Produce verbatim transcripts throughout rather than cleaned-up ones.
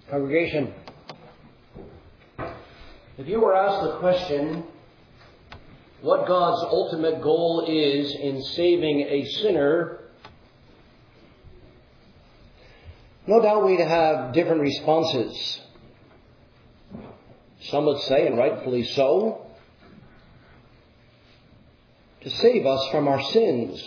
Congregation, if you were asked the question, what God's ultimate goal is in saving a sinner, no doubt we'd have different responses. Some would say, and rightfully so, to save us from our sins.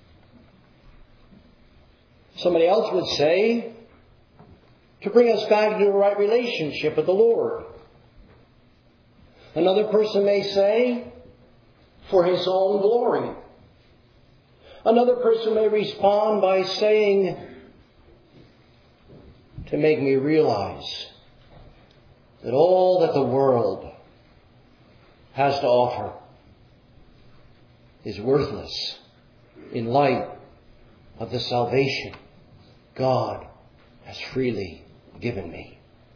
Somebody else would say, to bring us back into a right relationship with the Lord. Another person may say, for His own glory. Another person may respond by saying, to make me realize that all that the world has to offer is worthless in light of the salvation God has freely given me.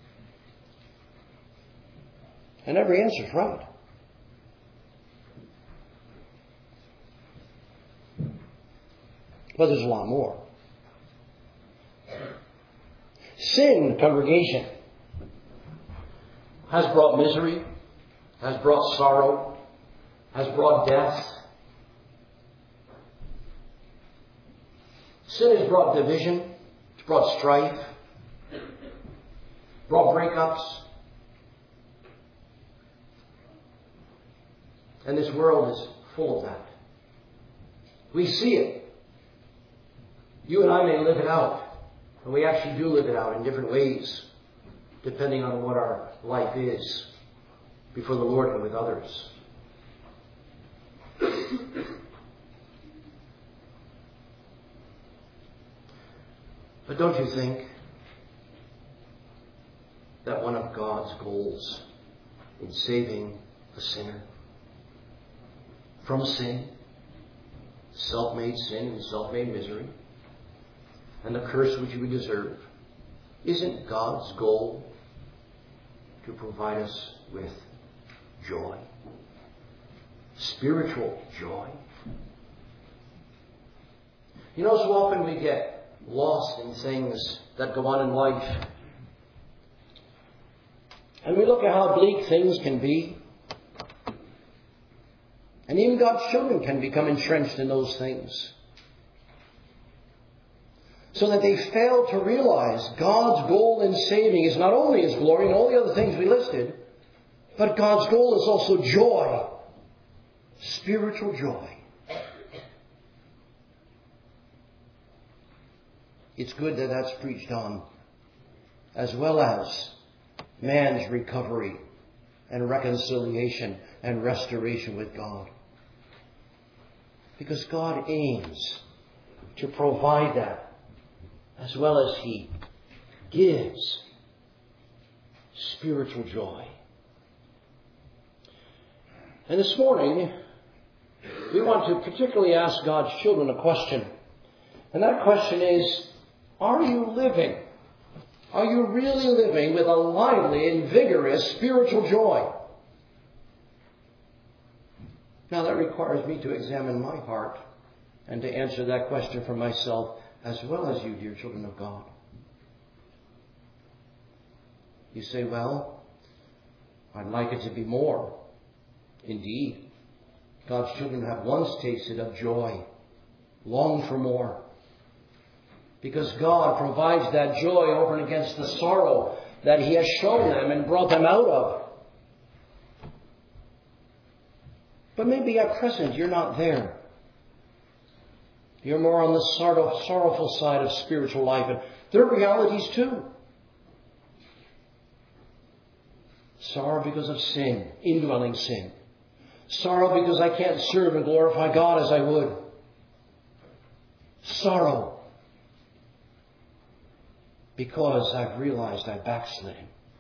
And every answer is right. But there's a lot more. Sin, congregation, has brought misery, has brought sorrow, has brought death. Sin has brought division, it's brought strife, brought breakups. And this world is full of that. We see it. You and I may live it out. And we actually do live it out in different ways, depending on what our life is before the Lord and with others. But don't you think that one of God's goals in saving a sinner from sin, self-made sin and self-made misery, and the curse which we deserve, isn't God's goal to provide us with joy? Spiritual joy. You know, so often we get lost in things that go on in life. And we look at how bleak things can be. And even God's children can become entrenched in those things. So that they fail to realize God's goal in saving is not only His glory and all the other things we listed, but God's goal is also joy. Spiritual joy. It's good that that's preached on, as well as man's recovery and reconciliation and restoration with God. Because God aims to provide that, as well as He gives spiritual joy. And this morning, we want to particularly ask God's children a question. And that question is, are you living? Are you really living with a lively and vigorous spiritual joy? Now that requires me to examine my heart and to answer that question for myself, as well as you, dear children of God. You say, well, I'd like it to be more. Indeed, God's children have once tasted of joy, long for more. Because God provides that joy over and against the sorrow that He has shown them and brought them out of. But maybe at present you're not there. You're more on the sorrow, sorrowful side of spiritual life. And there are realities too. Sorrow because of sin, indwelling sin. Sorrow because I can't serve and glorify God as I would. Sorrow because I've realized I backslid.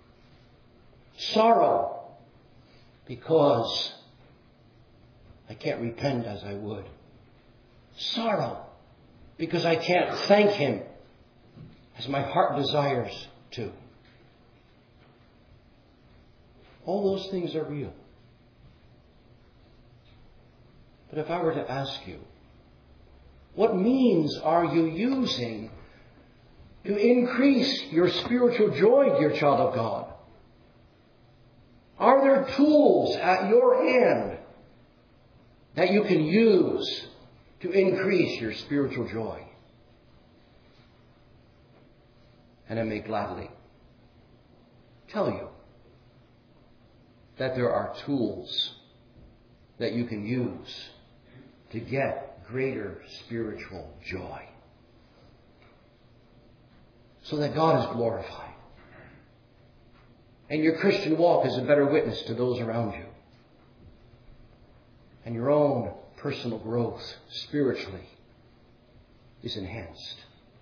Sorrow because I can't repent as I would. Sorrow because I can't thank Him as my heart desires to. All those things are real. But if I were to ask you, what means are you using to increase your spiritual joy, dear child of God? Are there tools at your hand that you can use to increase your spiritual joy? And I may gladly tell you that there are tools that you can use to get greater spiritual joy, so that God is glorified and your Christian walk is a better witness to those around you, and your own personal growth spiritually is enhanced.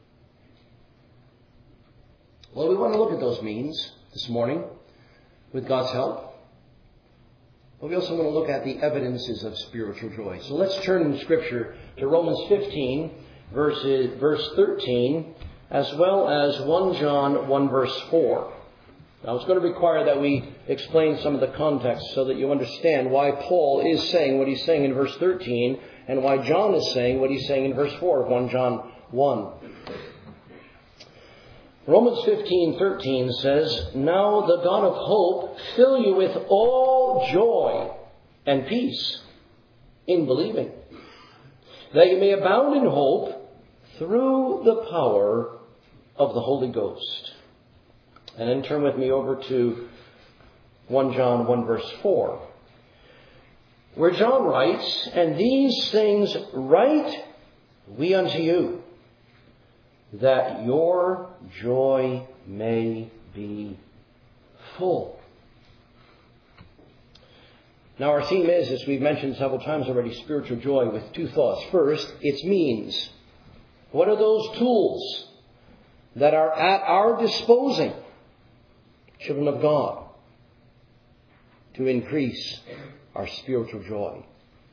Well, we want to look at those means this morning with God's help. But we also want to look at the evidences of spiritual joy. So let's turn in Scripture to Romans fifteen, verses, verse thirteen, as well as First John one, verse four. Now, it's going to require that we explain some of the context so that you understand why Paul is saying what he's saying in verse thirteen and why John is saying what he's saying in verse four of First John one. Romans fifteen thirteen says, "Now the God of hope fill you with all joy and peace in believing, that you may abound in hope through the power of the Holy Ghost." And then turn with me over to First John one, verse four, where John writes, "And these things write we unto you, that your joy may be full." Now our theme is, as we've mentioned several times already, spiritual joy, with two thoughts. First, its means. What are those tools that are at our disposal, children of God, to increase our spiritual joy?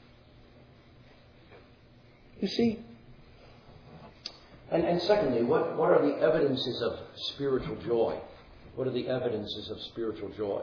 You see, And, and secondly, what, what are the evidences of spiritual joy? What are the evidences of spiritual joy?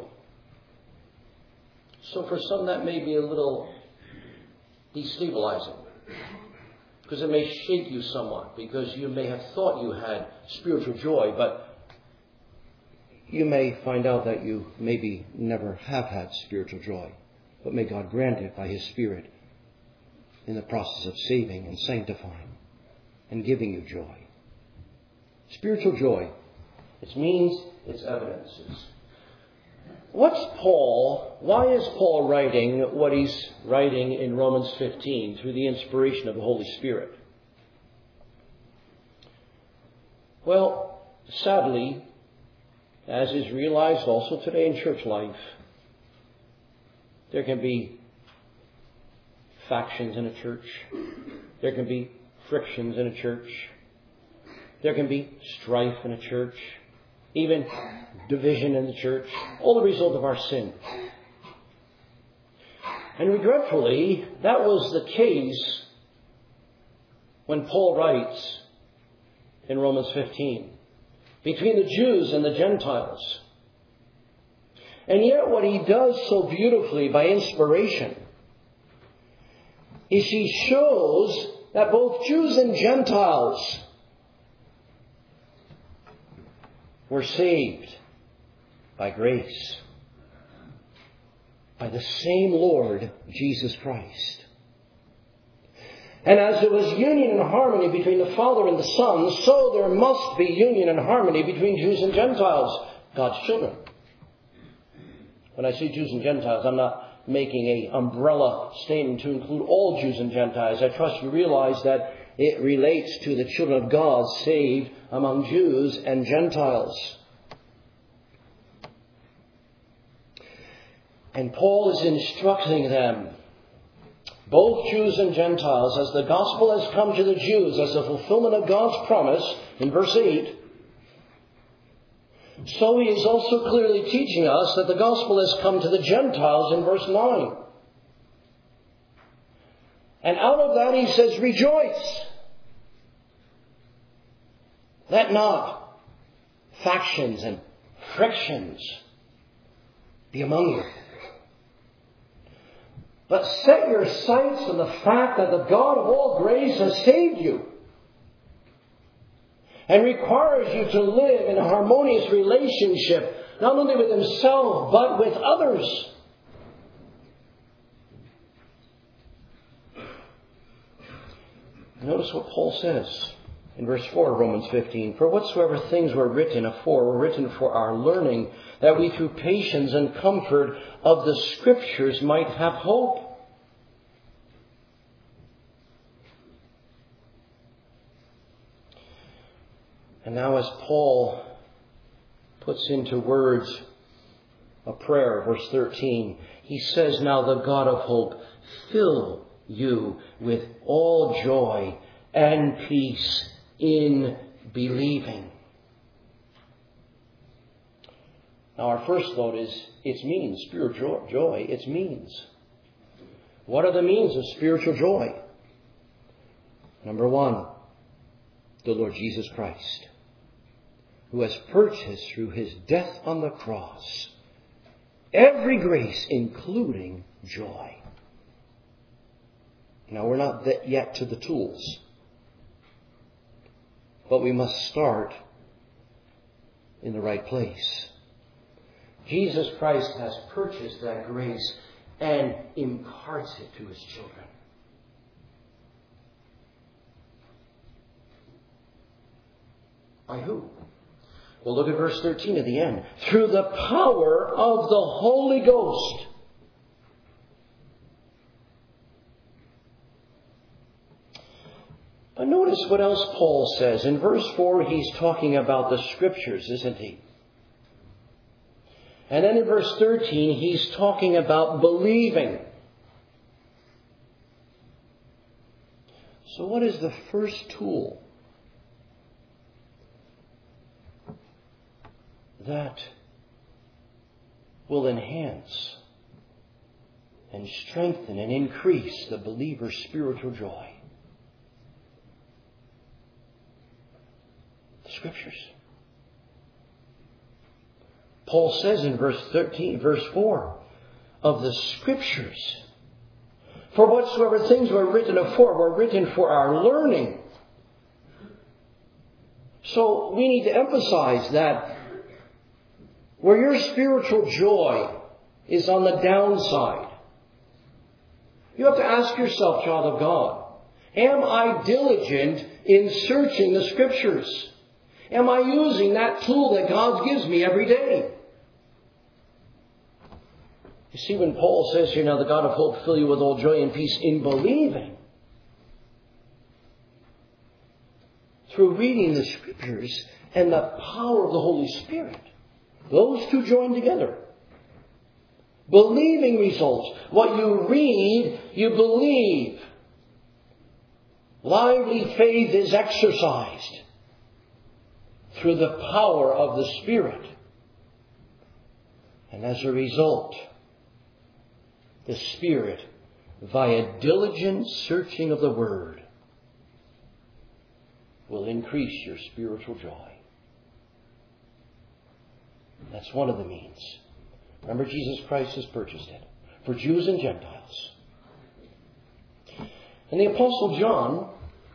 So for some that may be a little destabilizing, because it may shake you somewhat, because you may have thought you had spiritual joy, but you may find out that you maybe never have had spiritual joy. But may God grant it by His Spirit in the process of saving and sanctifying and giving you joy. Spiritual joy, its means, its evidences. What's Paul, why is Paul writing what he's writing in Romans fifteen through the inspiration of the Holy Spirit? Well, sadly, as is realized also today in church life, there can be factions in a church. There can be frictions in a church. There can be strife in a church. Even division in the church. All the result of our sin. And regretfully, that was the case when Paul writes in Romans fifteen. Between the Jews and the Gentiles. And yet what he does so beautifully by inspiration is he shows that both Jews and Gentiles were saved by grace, by the same Lord Jesus Christ. And as there was union and harmony between the Father and the Son, so there must be union and harmony between Jews and Gentiles, God's children. When I say Jews and Gentiles, I'm not making an umbrella statement to include all Jews and Gentiles. I trust you realize that it relates to the children of God saved among Jews and Gentiles. And Paul is instructing them, both Jews and Gentiles, as the gospel has come to the Jews as a fulfillment of God's promise in verse eight, so he is also clearly teaching us that the gospel has come to the Gentiles in verse nine. And out of that he says, rejoice. Let not factions and frictions be among you, but set your sights on the fact that the God of all grace has saved you. and requires you to live in a harmonious relationship, not only with himself, but with others. Notice what Paul says in verse four of Romans fifteen. For whatsoever things were written afore were written for our learning, that we through patience and comfort of the Scriptures might have hope. And now as Paul puts into words a prayer, verse thirteen, he says, now the God of hope fill you with all joy and peace in believing. Now our first thought is its means, spiritual joy, its means. What are the means of spiritual joy? Number one, the Lord Jesus Christ, who has purchased through his death on the cross every grace, including joy. Now, we're not yet to the tools, but we must start in the right place. Jesus Christ has purchased that grace and imparts it to his children. By who? Well, look at verse thirteen at the end. Through the power of the Holy Ghost. But notice what else Paul says. In verse four, he's talking about the Scriptures, isn't he? And then in verse thirteen, he's talking about believing. So what is the first tool that will enhance and strengthen and increase the believer's spiritual joy? The Scriptures. Paul says in verse thirteen, verse four, of the Scriptures, for whatsoever things were written afore were written for our learning. So we need to emphasize that where your spiritual joy is on the downside, you have to ask yourself, child of God, am I diligent in searching the Scriptures? Am I using that tool that God gives me every day? You see, when Paul says here, now the God of hope fill you with all joy and peace in believing, through reading the Scriptures and the power of the Holy Spirit, those two join together. Believing results. What you read, you believe. Lively faith is exercised through the power of the Spirit. And as a result, the Spirit, via diligent searching of the Word, will increase your spiritual joy. That's one of the means. Remember, Jesus Christ has purchased it for Jews and Gentiles. And the Apostle John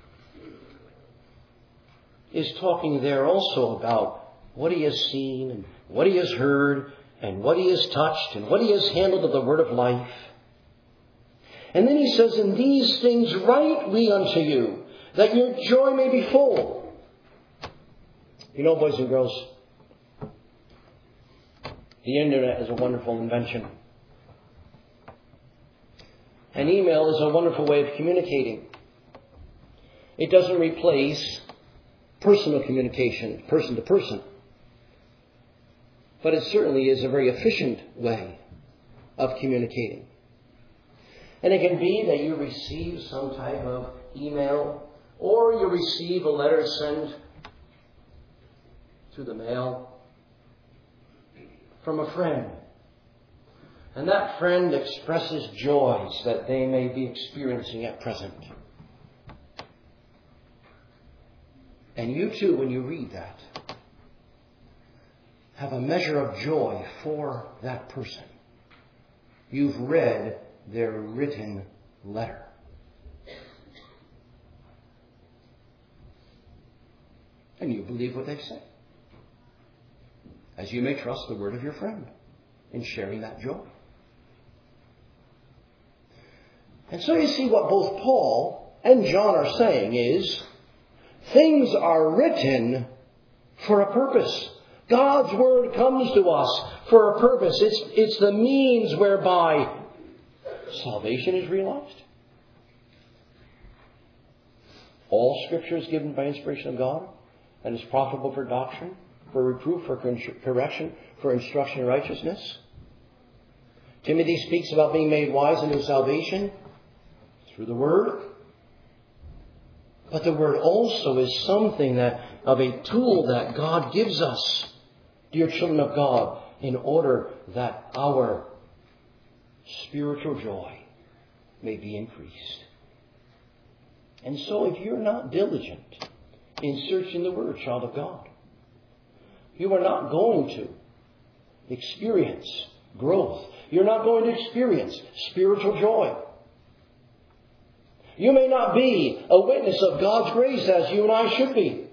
is talking there also about what he has seen and what he has heard and what he has touched and what he has handled of the word of life. And then he says, and these things write we unto you, that your joy may be full. You know, boys and girls, the internet is a wonderful invention. And email is a wonderful way of communicating. It doesn't replace personal communication, person to person. But it certainly is a very efficient way of communicating. And it can be that you receive some type of email, or you receive a letter sent through the mail from a friend. And that friend expresses joys that they may be experiencing at present. And you too, when you read that, have a measure of joy for that person. You've read their written letter. And you believe what they say. As you may trust the word of your friend in sharing that joy. And so you see what both Paul and John are saying is, things are written for a purpose. God's word comes to us for a purpose. It's, it's the means whereby salvation is realized. All Scripture is given by inspiration of God and is profitable for doctrine, for reproof, for correction, for instruction in righteousness. Timothy speaks about being made wise unto salvation through the Word. But the Word also is something that of a tool that God gives us, dear children of God, in order that our spiritual joy may be increased. And so if you're not diligent in searching the Word, child of God, you are not going to experience growth. You're not going to experience spiritual joy. You may not be a witness of God's grace as you and I should be.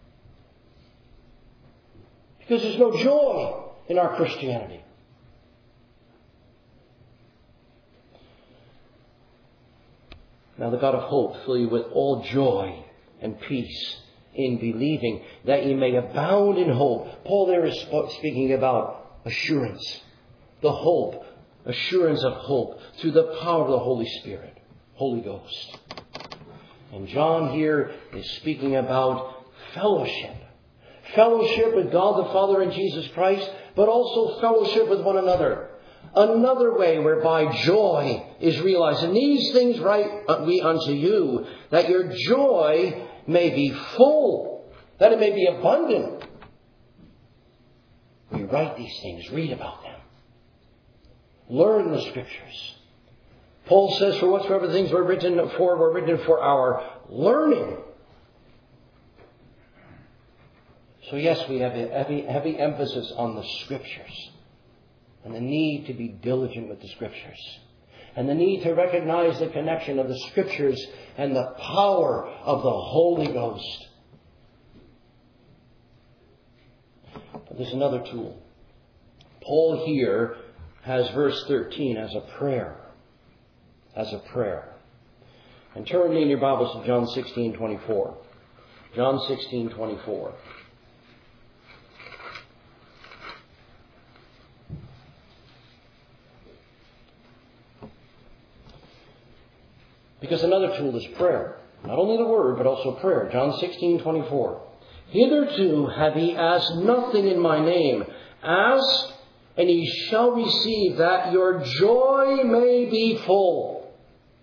Because there's no joy in our Christianity. Now the God of hope fill you with all joy and peace in believing, that ye may abound in hope. Paul there is speaking about assurance. The hope, assurance of hope through the power of the Holy Spirit, Holy Ghost. And John here is speaking about fellowship. Fellowship with God the Father and Jesus Christ, but also fellowship with one another. Another way whereby joy is realized. And these things write we unto you, that your joy may be full, that it may be abundant. We write these things, read about them. Learn the Scriptures. Paul says, for whatsoever things were written for were written for our learning. So yes, we have a heavy, heavy emphasis on the Scriptures. And the need to be diligent with the Scriptures. And the need to recognize the connection of the Scriptures and the power of the Holy Ghost. But there's another tool. Paul here has verse thirteen as a prayer. As a prayer. And turn in your Bibles to John sixteen twenty-four. John sixteen twenty-four. Because another tool is prayer. Not only the Word, but also prayer. John sixteen twenty-four. Hitherto have ye asked nothing in my name. Ask, and ye shall receive, that your joy may be full.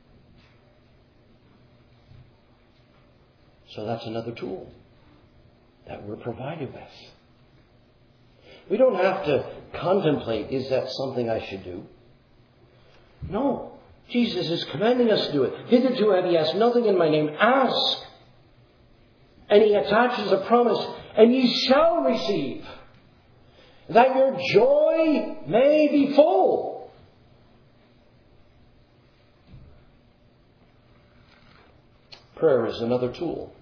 So that's another tool that we're provided with. We don't have to contemplate, is that something I should do? No. Jesus is commanding us to do it. Hitherto have ye asked nothing in my name. Ask. And he attaches a promise. And ye shall receive. That your joy may be full. Prayer is another tool.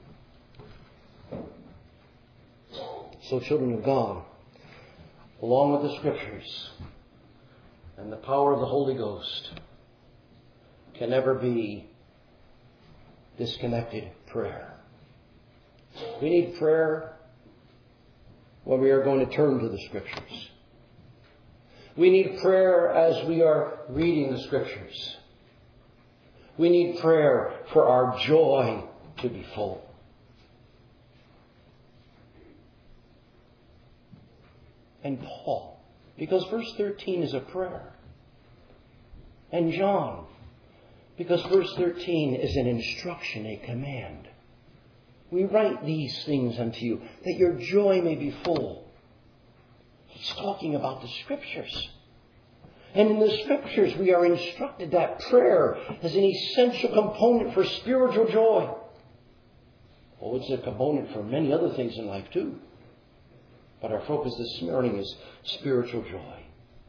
So children of God, along with the Scriptures and the power of the Holy Ghost, can never be disconnected prayer. We need prayer when we are going to turn to the Scriptures. We need prayer as we are reading the Scriptures. We need prayer for our joy to be full. And Paul, because verse thirteen is a prayer. And John, because verse thirteen is an instruction, a command. We write these things unto you, that your joy may be full. He's talking about the Scriptures. And in the Scriptures we are instructed that prayer is an essential component for spiritual joy. Oh, it's a component for many other things in life too. But our focus this morning is spiritual joy.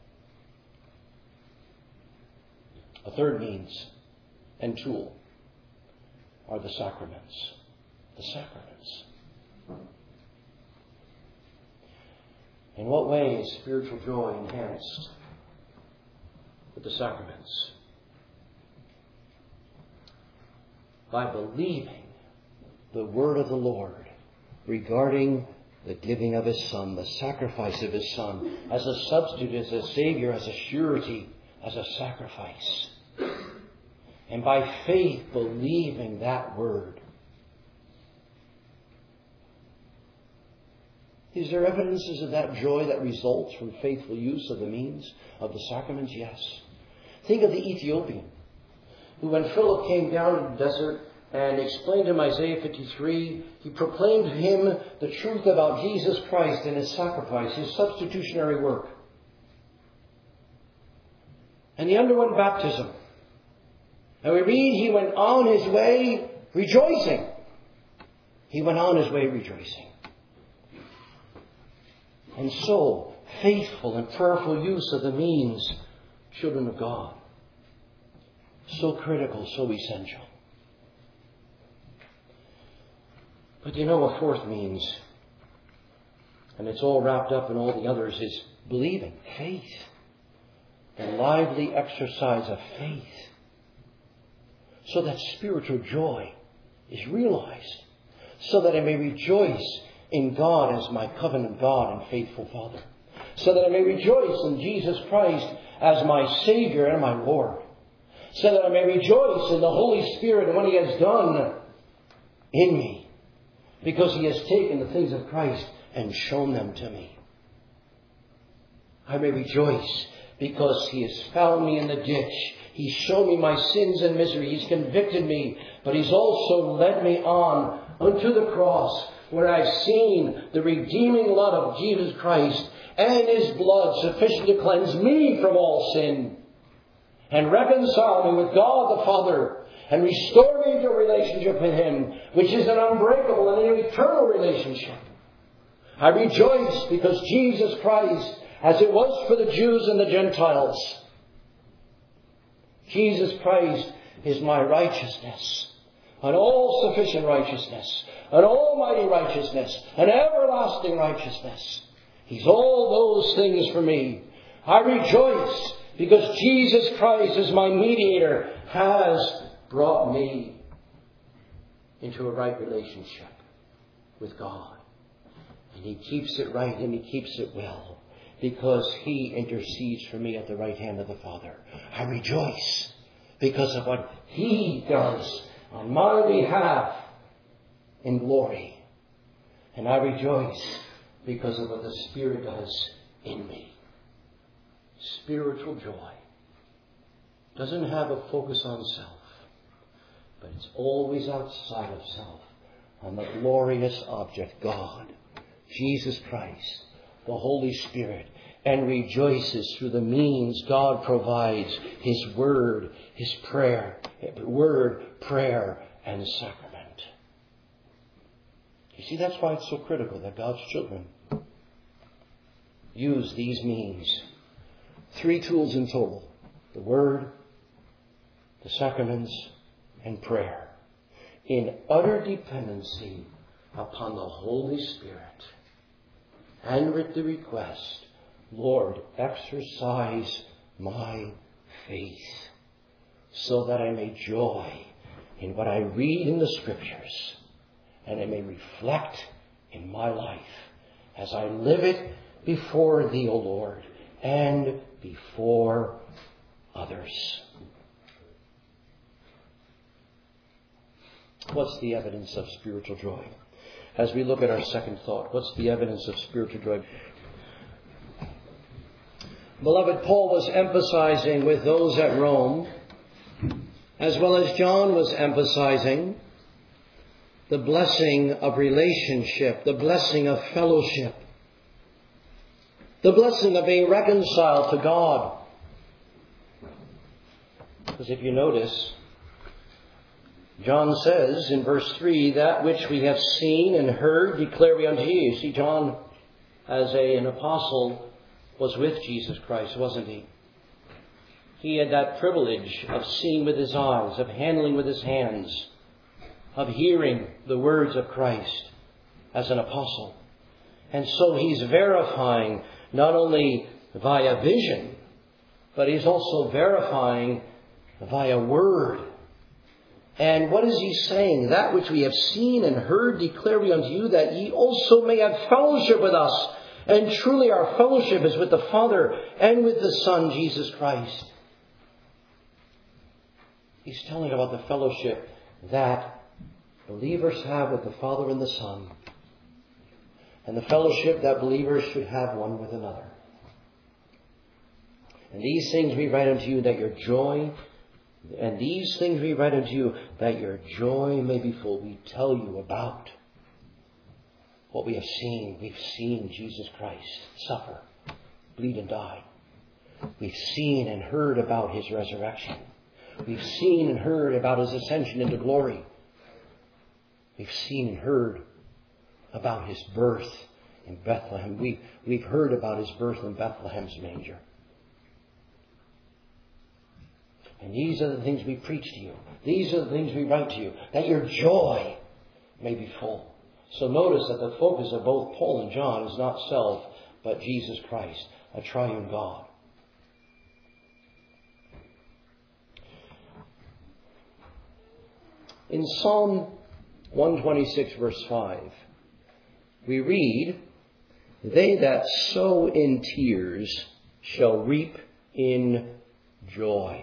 A third means and tool are the sacraments. The sacraments. In what way is spiritual joy enhanced with the sacraments? By believing the word of the Lord regarding the giving of His Son, the sacrifice of His Son, as a substitute, as a Savior, as a surety, as a sacrifice. And by faith believing that word. Is there evidences of that joy that results from faithful use of the means of the sacraments? Yes. Think of the Ethiopian, who when Philip came down to the desert and explained him Isaiah fifty-three, he proclaimed to him the truth about Jesus Christ and His sacrifice, His substitutionary work. And he underwent baptism. And we read he went on his way rejoicing. He went on his way rejoicing. And so, faithful and prayerful use of the means, children of God. So critical, so essential. But you know, a fourth means, and it's all wrapped up in all the others, is believing, faith. The lively exercise of faith. So that spiritual joy is realized. So that I may rejoice in God as my covenant God and faithful Father. So that I may rejoice in Jesus Christ as my Savior and my Lord. So that I may rejoice in the Holy Spirit and what He has done in me. Because He has taken the things of Christ and shown them to me. I may rejoice because He has found me in the ditch. He's shown me my sins and misery. He's convicted me. But He's also led me on unto the cross, where I've seen the redeeming love of Jesus Christ and His blood sufficient to cleanse me from all sin and reconcile me with God the Father and restore me to a relationship with Him, which is an unbreakable and an eternal relationship. I rejoice because Jesus Christ, as it was for the Jews and the Gentiles, Jesus Christ is my righteousness, an all-sufficient righteousness, an almighty righteousness, an everlasting righteousness. He's all those things for me. I rejoice because Jesus Christ, as my mediator, has brought me into a right relationship with God. And He keeps it right and He keeps it well, because He intercedes for me at the right hand of the Father. I rejoice because of what He does on my behalf in glory. And I rejoice because of what the Spirit does in me. Spiritual joy doesn't have a focus on self, but it's always outside of self, on the glorious object, God, Jesus Christ, the Holy Spirit, and rejoices through the means God provides, His Word, His prayer, Word, prayer, and sacrament. You see, that's why it's so critical that God's children use these means. Three tools in total: the Word, the sacraments, and prayer, in utter dependency upon the Holy Spirit, and with the request, Lord, exercise my faith so that I may joy in what I read in the Scriptures, and I may reflect in my life as I live it before Thee, O Lord, and before others. What's the evidence of spiritual joy? As we look at our second thought, what's the evidence of spiritual joy? Beloved, Paul was emphasizing with those at Rome, as well as John was emphasizing, the blessing of relationship, the blessing of fellowship, the blessing of being reconciled to God. Because if you notice, John says in verse three, that which we have seen and heard declare we unto you. See, John, as a, an apostle, was with Jesus Christ, wasn't he? He had that privilege of seeing with his eyes, of handling with his hands, of hearing the words of Christ as an apostle. And so he's verifying not only via vision, but he's also verifying via word. And what is he saying? That which we have seen and heard declare we unto you, that ye also may have fellowship with us. And truly our fellowship is with the Father and with the Son, Jesus Christ. He's telling about the fellowship that believers have with the Father and the Son. And the fellowship that believers should have one with another. And these things we write unto you that your joy, and these things we write unto you that your joy may be full. We tell you about what we have seen. We've seen Jesus Christ suffer, bleed and die. We've seen and heard about his resurrection. We've seen and heard about his ascension into glory. We've seen and heard about his birth in Bethlehem. We've, we've heard about his birth in Bethlehem's manger. And these are the things we preach to you. These are the things we write to you, that your joy may be full. So notice that the focus of both Paul and John is not self, but Jesus Christ, a triune God. In Psalm one twenty-six, verse five, we read, they that sow in tears shall reap in joy.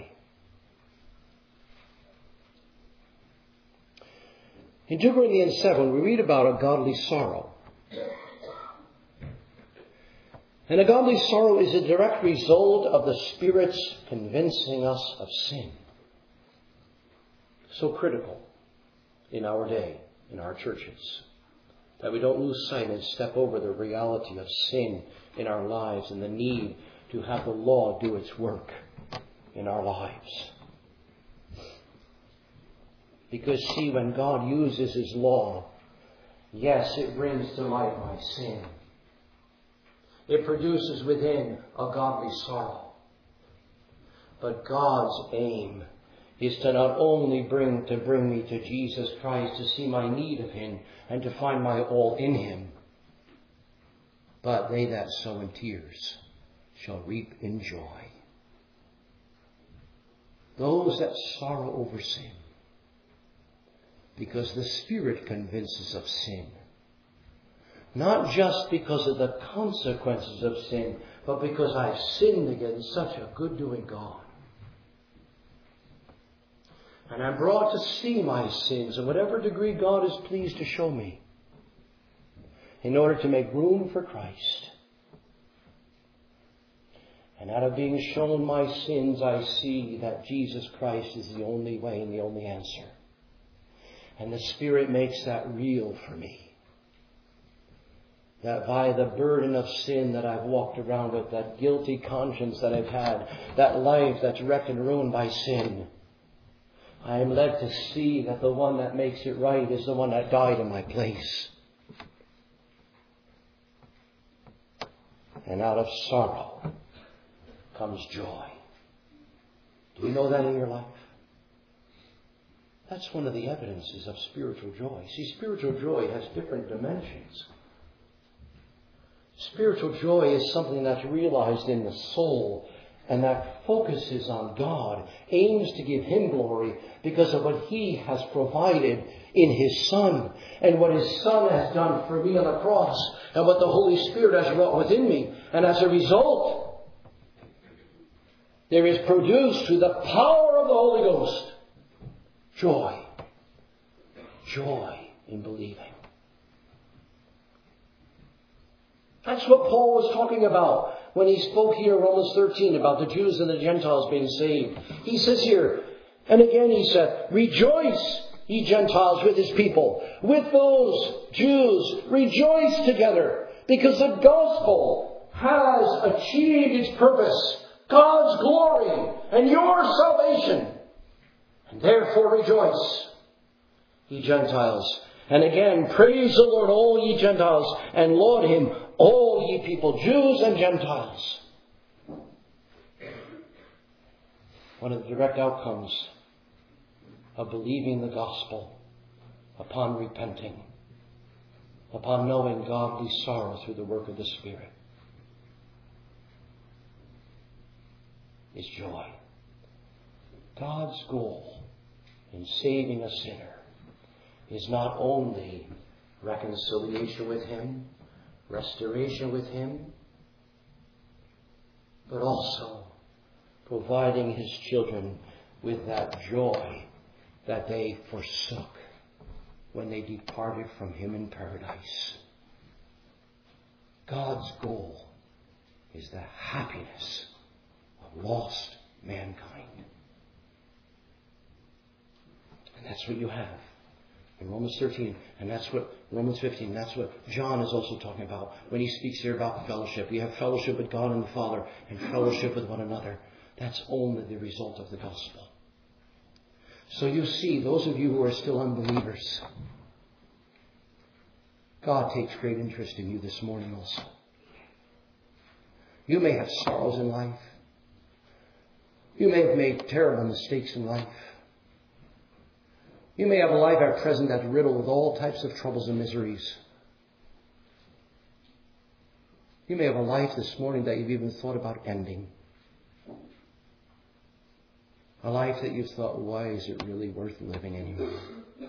In two Corinthians seven, we read about a godly sorrow. And a godly sorrow is a direct result of the Spirit's convincing us of sin. So critical in our day, in our churches, that we don't lose sight and step over the reality of sin in our lives and the need to have the law do its work in our lives. Because, see, when God uses his law, yes, it brings to light my sin. It produces within a godly sorrow. But God's aim is to not only bring to bring me to Jesus Christ, to see my need of him and to find my all in him. But they that sow in tears shall reap in joy. Those that sorrow over sin, because the Spirit convinces of sin. Not just because of the consequences of sin, but because I've sinned against such a good-doing God. And I'm brought to see my sins in whatever degree God is pleased to show me, in order to make room for Christ. And out of being shown my sins, I see that Jesus Christ is the only way and the only answer. And the Spirit makes that real for me. That by the burden of sin that I've walked around with, that guilty conscience that I've had, that life that's wrecked and ruined by sin, I am led to see that the one that makes it right is the one that died in my place. And out of sorrow comes joy. Do you know that in your life? That's one of the evidences of spiritual joy. See, spiritual joy has different dimensions. Spiritual joy is something that's realized in the soul and that focuses on God, aims to give him glory because of what he has provided in his Son and what his Son has done for me on the cross and what the Holy Spirit has wrought within me. And as a result, there is produced through the power of the Holy Ghost joy. Joy in believing. That's what Paul was talking about when he spoke here in Romans thirteen about the Jews and the Gentiles being saved. He says here, and again he said, rejoice, ye Gentiles, with his people. With those Jews, rejoice together, because the gospel has achieved its purpose, God's glory and your salvation. And therefore rejoice, ye Gentiles. And again, praise the Lord, all ye Gentiles, and laud him, all ye people, Jews and Gentiles. One of the direct outcomes of believing the gospel upon repenting upon knowing godly sorrow through the work of the Spirit is joy. God's goal in saving a sinner is not only reconciliation with Him, restoration with Him, but also providing His children with that joy that they forsook when they departed from Him in paradise. God's goal is the happiness of lost mankind. And that's what you have in Romans thirteen, and that's what Romans fifteen, that's what John is also talking about when he speaks here about fellowship. We have fellowship with God and the Father and fellowship with one another. That's only the result of the gospel. So you see, those of you who are still unbelievers, God takes great interest in you this morning also. You may have sorrows in life. You may have made terrible mistakes in life. You may have a life at present that's riddled with all types of troubles and miseries. You may have a life this morning that you've even thought about ending. A life that you've thought, why is it really worth living anymore?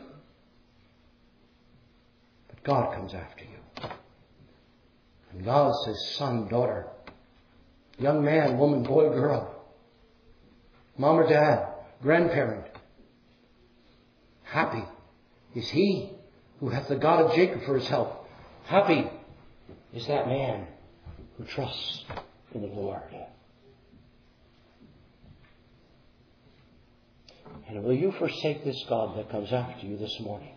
But God comes after you. And God says, son, daughter, young man, woman, boy, girl, mom or dad, grandparent, happy is he who hath the God of Jacob for his help. Happy is that man who trusts in the Lord. And will you forsake this God that comes after you this morning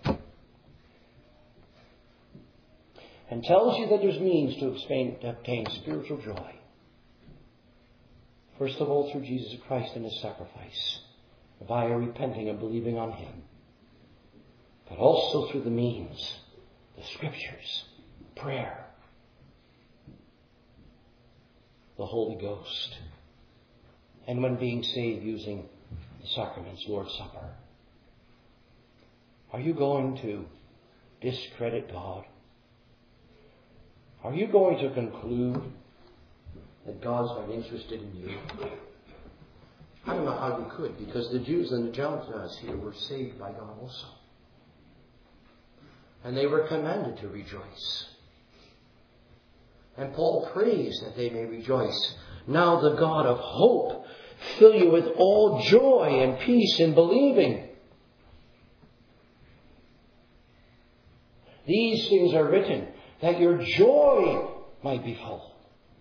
and tells you that there's means to obtain, to obtain spiritual joy? First of all, through Jesus Christ and His sacrifice, via repenting and believing on Him. But also through the means, the Scriptures, prayer, the Holy Ghost, and when being saved, using the sacraments, Lord's Supper. Are you going to discredit God? Are you going to conclude that God's not interested in you? I don't know how you could, because the Jews and the Gentiles here were saved by God also. And they were commanded to rejoice. And Paul prays that they may rejoice. Now the God of hope fill you with all joy and peace in believing. These things are written that your joy might be full.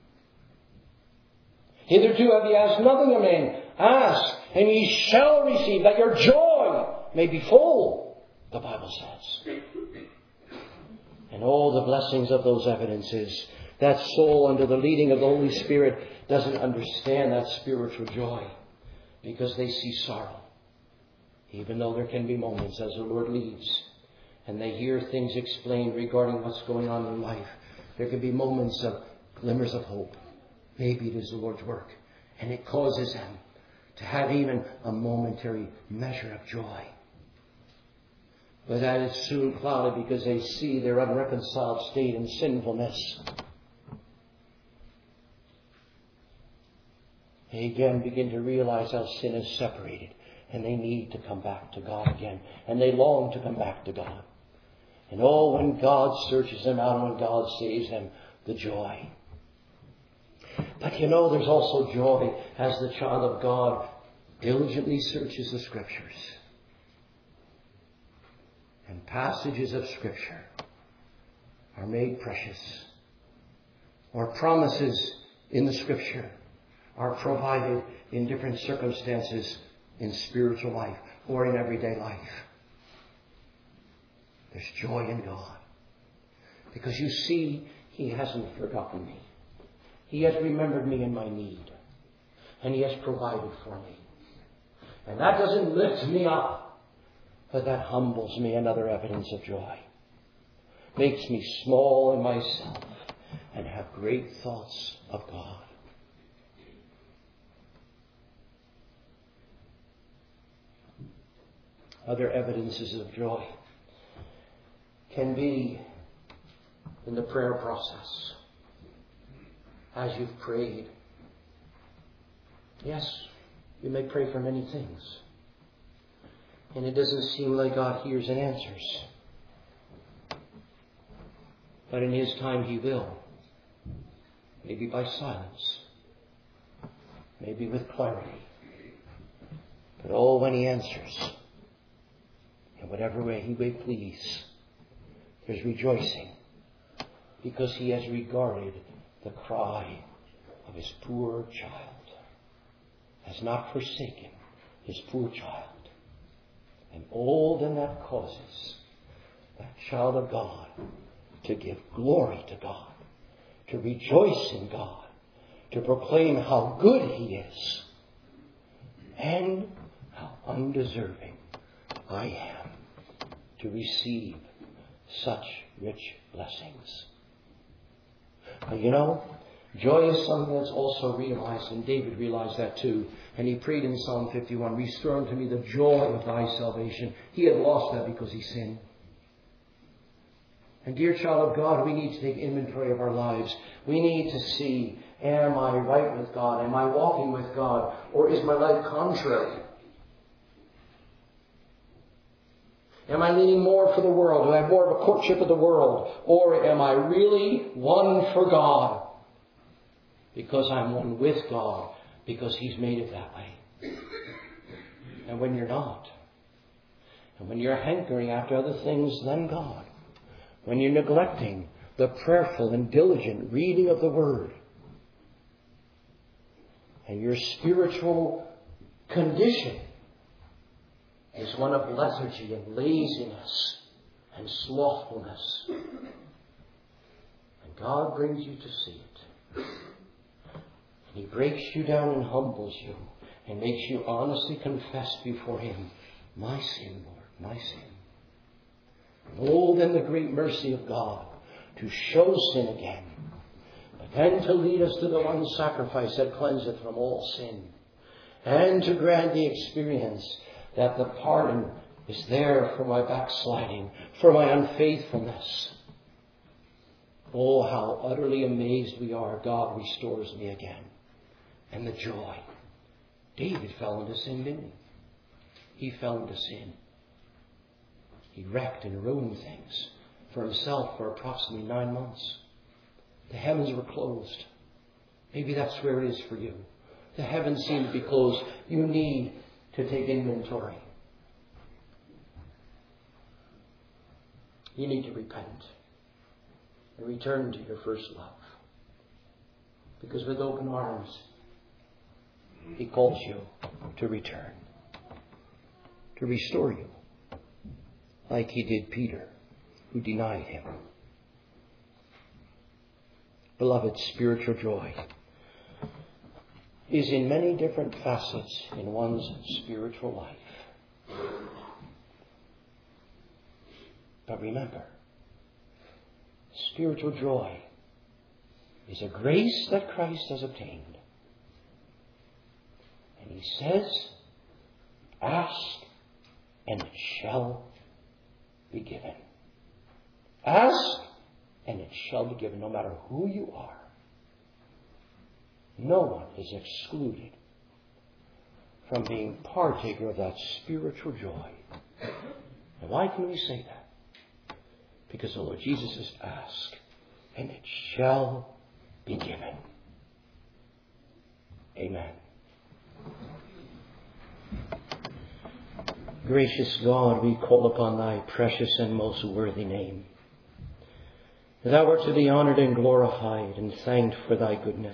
Hitherto have ye asked nothing of man. Ask, and ye shall receive, that your joy may be full, the Bible says. And all the blessings of those evidences, that soul under the leading of the Holy Spirit doesn't understand that spiritual joy because they see sorrow. Even though there can be moments as the Lord leads and they hear things explained regarding what's going on in life, there can be moments of glimmers of hope. Maybe it is the Lord's work, and it causes them to have even a momentary measure of joy. But that is soon clouded because they see their unreconciled state in sinfulness. They again begin to realize how sin is separated, and they need to come back to God again, and they long to come back to God. And oh, when God searches them out and when God saves them, the joy. But you know, there's also joy as the child of God diligently searches the Scriptures. And passages of Scripture are made precious. Or promises in the Scripture are provided in different circumstances in spiritual life or in everyday life. There's joy in God. Because you see, He hasn't forgotten me. He has remembered me in my need. And He has provided for me. And that doesn't lift me up. But that humbles me, another evidence of joy. Makes me small in myself and have great thoughts of God. Other evidences of joy can be in the prayer process as you've prayed. Yes, you may pray for many things. And it doesn't seem like God hears and answers. But in His time He will. Maybe by silence. Maybe with clarity. But oh, when He answers, in whatever way He may please, there's rejoicing. Because He has regarded the cry of His poor child. Has not forsaken His poor child. And oh, then that causes that child of God to give glory to God. To rejoice in God. To proclaim how good He is. And how undeserving I am to receive such rich blessings. Now, you know, joy is something that's also realized, and David realized that too. And he prayed in Psalm fifty-one, restore unto me the joy of thy salvation. He had lost that because he sinned. And dear child of God, we need to take inventory of our lives. We need to see, am I right with God? Am I walking with God? Or is my life contrary? Am I leaning more for the world? Do I have more of a courtship of the world? Or am I really one for God? Because I'm one with God. Because He's made it that way. And when you're not, and when you're hankering after other things than God, when you're neglecting the prayerful and diligent reading of the Word, and your spiritual condition is one of lethargy and laziness and slothfulness, and God brings you to see it, and He breaks you down and humbles you and makes you honestly confess before Him, my sin, Lord, my sin. And oh, then the great mercy of God to show sin again, but then to lead us to the one sacrifice that cleanseth from all sin, and to grant the experience that the pardon is there for my backsliding, for my unfaithfulness. Oh, how utterly amazed we are. God restores me again. And the joy. David fell into sin, didn't he? He fell into sin. He wrecked and ruined things for himself for approximately nine months. The heavens were closed. Maybe that's where it is for you. The heavens seem to be closed. You need to take inventory. You need to repent and return to your first love. Because with open arms, He calls you to return, to restore you, like He did Peter, who denied Him. Beloved, spiritual joy is in many different facets in one's spiritual life. But remember, spiritual joy is a grace that Christ has obtained. And He says, ask and it shall be given. Ask and it shall be given, no matter who you are. No one is excluded from being partaker of that spiritual joy. And why can we say that? Because the Lord Jesus says, ask, and it shall be given. Amen. Gracious God, we call upon Thy precious and most worthy name. Thou art to be honored and glorified and thanked for Thy goodness,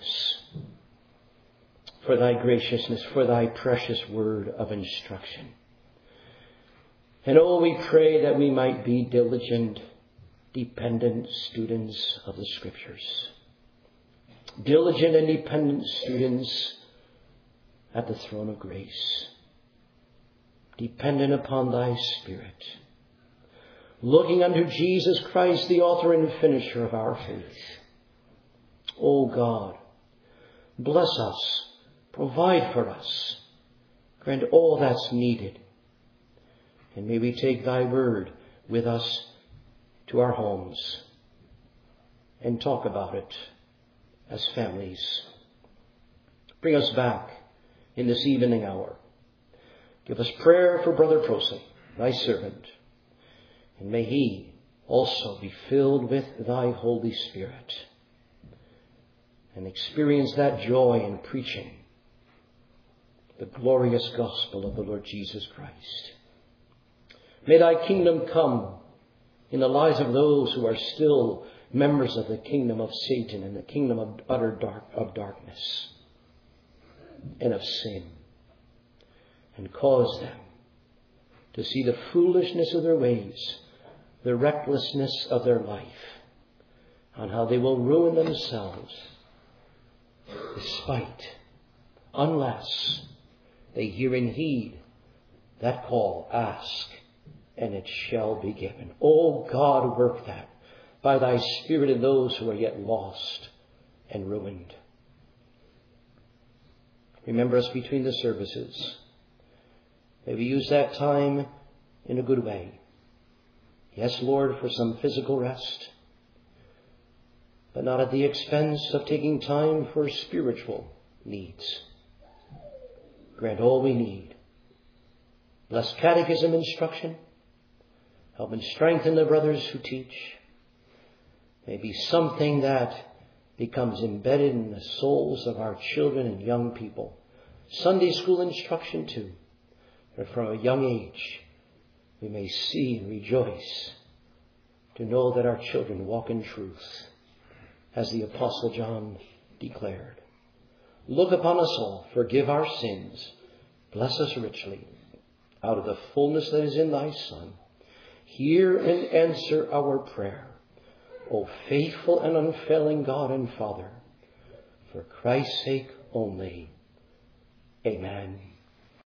for Thy graciousness, for Thy precious word of instruction. And oh, we pray that we might be diligent, dependent students of the Scriptures. Diligent and dependent students at the throne of grace. Dependent upon Thy Spirit. Looking unto Jesus Christ, the author and finisher of our faith. O God, bless us, provide for us, grant all that's needed. And may we take Thy word with us to our homes, and talk about it as families. Bring us back in this evening hour. Give us prayer for Brother Prosy, thy servant, and may he also be filled with thy Holy Spirit and experience that joy in preaching the glorious gospel of the Lord Jesus Christ. May thy kingdom come in the lives of those who are still members of the kingdom of Satan and the kingdom of utter dark of darkness and of sin, and cause them to see the foolishness of their ways, the recklessness of their life, and how they will ruin themselves despite, unless they hear and heed that call, ask, and it shall be given. O God, work that by thy Spirit in those who are yet lost and ruined. Remember us between the services. May we use that time in a good way. Yes, Lord, for some physical rest, but not at the expense of taking time for spiritual needs. Grant all we need. Bless catechism instruction. Help and strengthen the brothers who teach. May be something that becomes embedded in the souls of our children and young people. Sunday school instruction too, that from a young age we may see and rejoice to know that our children walk in truth, as the Apostle John declared. Look upon us all, forgive our sins, bless us richly, out of the fullness that is in thy Son. Hear and answer our prayer, O faithful and unfailing God and Father, for Christ's sake only. Amen.